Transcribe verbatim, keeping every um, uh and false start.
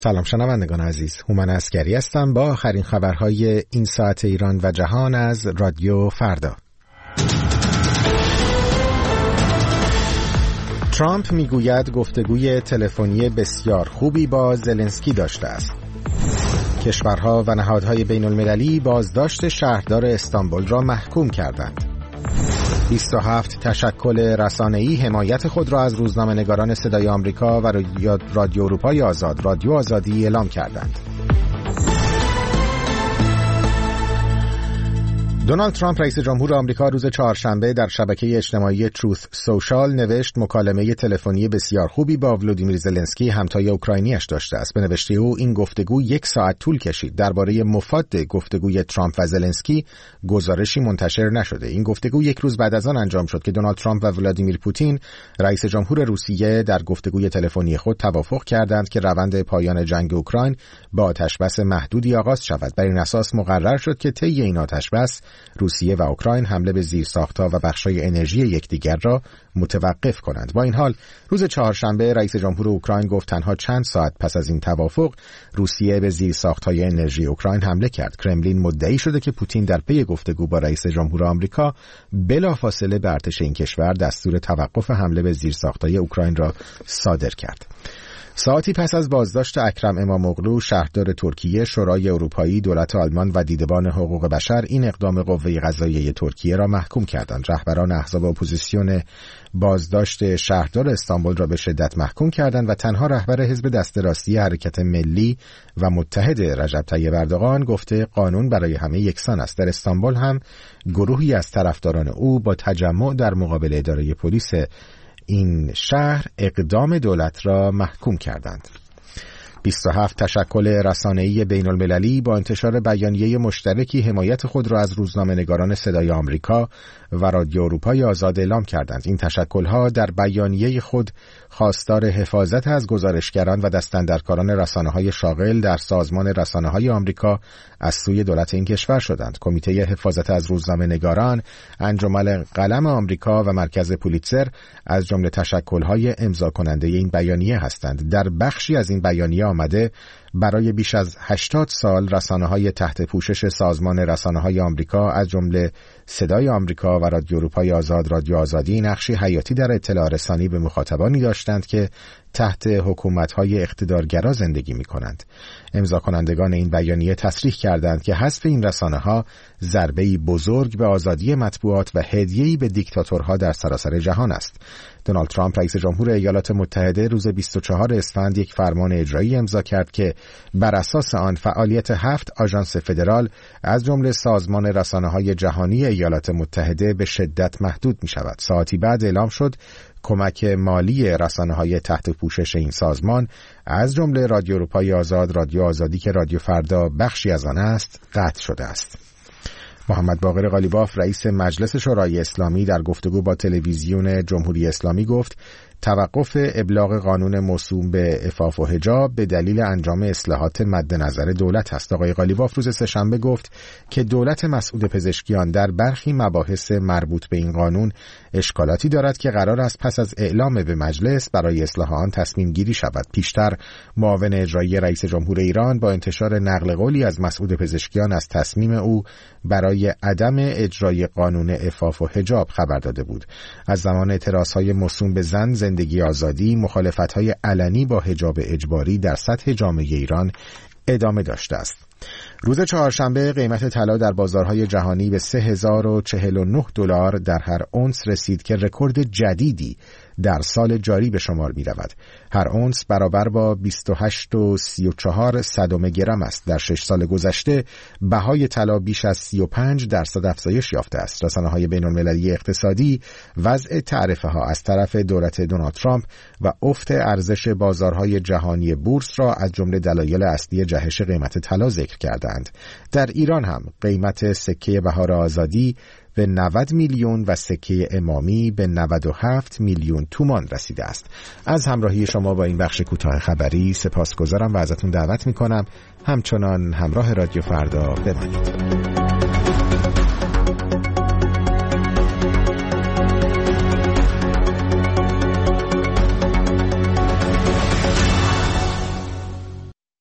سلام شنوندگان عزیز، هومن عسگری هستم با آخرین خبرهای این ساعت ایران و جهان از رادیو فردا. ترامپ میگوید گفتگوی تلفنی بسیار خوبی با زلنسکی داشته است. کشورها و نهادهای بین المللی بازداشت شهردار استانبول را محکوم کردند. بیست و هفت تشکل رسانه‌ای حمایت خود را از روزنامه‌نگاران صدای آمریکا و رادیو اروپای آزاد، رادیو آزادی اعلام کردند. دونالد ترامپ رئیس جمهور آمریکا روز چهارشنبه در شبکه اجتماعی تروث سوشال نوشت مکالمه تلفنی بسیار خوبی با ولودیمیر زلنسکی همتای اوکراینیش داشته است. به نوشته او این گفتگو یک ساعت طول کشید. درباره مفاد گفتگوی ترامپ و زلنسکی گزارشی منتشر نشده. این گفتگو یک روز بعد از آن انجام شد که دونالد ترامپ و ولادیمیر پوتین رئیس جمهور روسیه در گفتگوی تلفنی خود توافق کردند که روند پایان جنگ اوکراین با آتشبس محدودی آغاز شود. بر این اساس مقرر شد که طی این آتشبس روسیه و اوکراین حمله به زیرساخت‌ها و بخش‌های انرژی یکدیگر را متوقف کنند. با این حال روز چهارشنبه رئیس جمهور اوکراین گفت تنها چند ساعت پس از این توافق روسیه به زیرساخت‌های انرژی اوکراین حمله کرد. کرملین مدعی شده که پوتین در پی گفتگو با رئیس جمهور آمریکا بلافاصله به ارتش این کشور دستور توقف حمله به زیرساخت‌های اوکراین را صادر کرد. ساعتی پس از بازداشت اکرم اماموغلو شهردار ترکیه، شورای اروپایی، دولت آلمان و دیدبان حقوق بشر این اقدام قوه قضاییه ترکیه را محکوم کردند. رهبران احزاب اپوزیسیون بازداشت شهردار استانبول را به شدت محکوم کردند و تنها رهبر حزب دست راستی حرکت ملی و متحد رجب طیب اردوغان گفته قانون برای همه یکسان است. در استانبول هم گروهی از طرفداران او با تجمع در مقابل اداره پلیس این شهر اقدام دولت را محکوم کردند. بیست و هفت تشکل رسانه‌ای بین المللی با انتشار بیانیه مشترکی حمایت خود را از روزنامه‌نگاران صدای آمریکا و رادیو اروپای آزاد اعلام کردند. این تشکل‌ها در بیانیه خود خواستار حفاظت از گزارشگران و دستاندرکاران رسانه‌های شاغل در سازمان رسانه‌های آمریکا از سوی دولت این کشور شدند. کمیته حفاظت از روزنامه‌نگاران، انجمن قلم آمریکا و مرکز پولیتزر از جمله تشکل‌های امضا کننده این بیانیه هستند. در بخشی از این بیانیه آمده برای بیش از هشتاد سال رسانه‌های تحت پوشش سازمان رسانه‌های آمریکا از جمله صدای آمریکا و رادیو اروپای آزاد، رادیو آزادی نقشی حیاتی در اطلاع رسانی به مخاطبانی داشتند که تحت حکومت‌های اقتدارگرا زندگی می‌کنند. امضا کنندگان این بیانیه تصریح کردند که حذف این رسانه‌ها ضربه‌ای بزرگ به آزادی مطبوعات و هدیه‌ای به دیکتاتورها در سراسر جهان است. دونالد ترامپ رئیس جمهور ایالات متحده روز بیست و چهارم اسفند یک فرمان اجرایی امضا کرد که بر اساس آن فعالیت هفت آژانس فدرال از جمله سازمان رسانه‌های جهانی ایالات متحده به شدت محدود می‌شود. ساعتی بعد اعلام شد کمک مالی رسانه‌های تحت پوشش این سازمان از جمله رادیو اروپای آزاد، رادیو آزادی که رادیو فردا بخشی از آن است، قطع شده است. محمد باقر قالیباف رئیس مجلس شورای اسلامی در گفتگو با تلویزیون جمهوری اسلامی گفت توقف ابلاغ قانون موسوم به عفاف و حجاب به دلیل انجام اصلاحات مد نظر دولت است. آقای قالیباف روز سه‌شنبه گفت که دولت مسعود پزشکیان در برخی مباحث مربوط به این قانون اشکالاتی دارد که قرار است پس از اعلام به مجلس برای اصلاح آن تصمیم گیری شود. پیشتر معاون اجرایی رئیس جمهور ایران با انتشار نقل قولی از مسعود پزشکیان از تصمیم او برای عدم اجرای قانون عفاف و حجاب خبر داده بود. از زمان اعتراضهای موسوم به زن، زندگی آزادی، مخالفت‌های علنی با حجاب اجباری در سطح جامعه ایران ادامه داشته است. روز چهارشنبه قیمت طلا در بازارهای جهانی به سه هزار و چهل و نه دلار در هر اونس رسید که رکورد جدیدی در سال جاری به شمار می رود. هر اونس برابر با بیست و هشت و سی و چهار صدم گرم است. در شش سال گذشته بهای طلا بیش از سی و پنج درصد افزایش یافته است. رسانه‌های بین‌المللی اقتصادی وضع تعرفه ها از طرف دولت دونالد ترامپ و افت ارزش بازارهای جهانی بورس را از جمله دلایل اصلی جهش قیمت طلا ذکر کردند. در ایران هم قیمت سکه بهار آزادی به نود میلیون و سکه امامی به نود و هفت میلیون تومان رسیده است. از همراهی شما با این بخش کوتاه خبری سپاسگزارم و ازتون دعوت میکنم همچنان همراه رادیو فردا بمانید.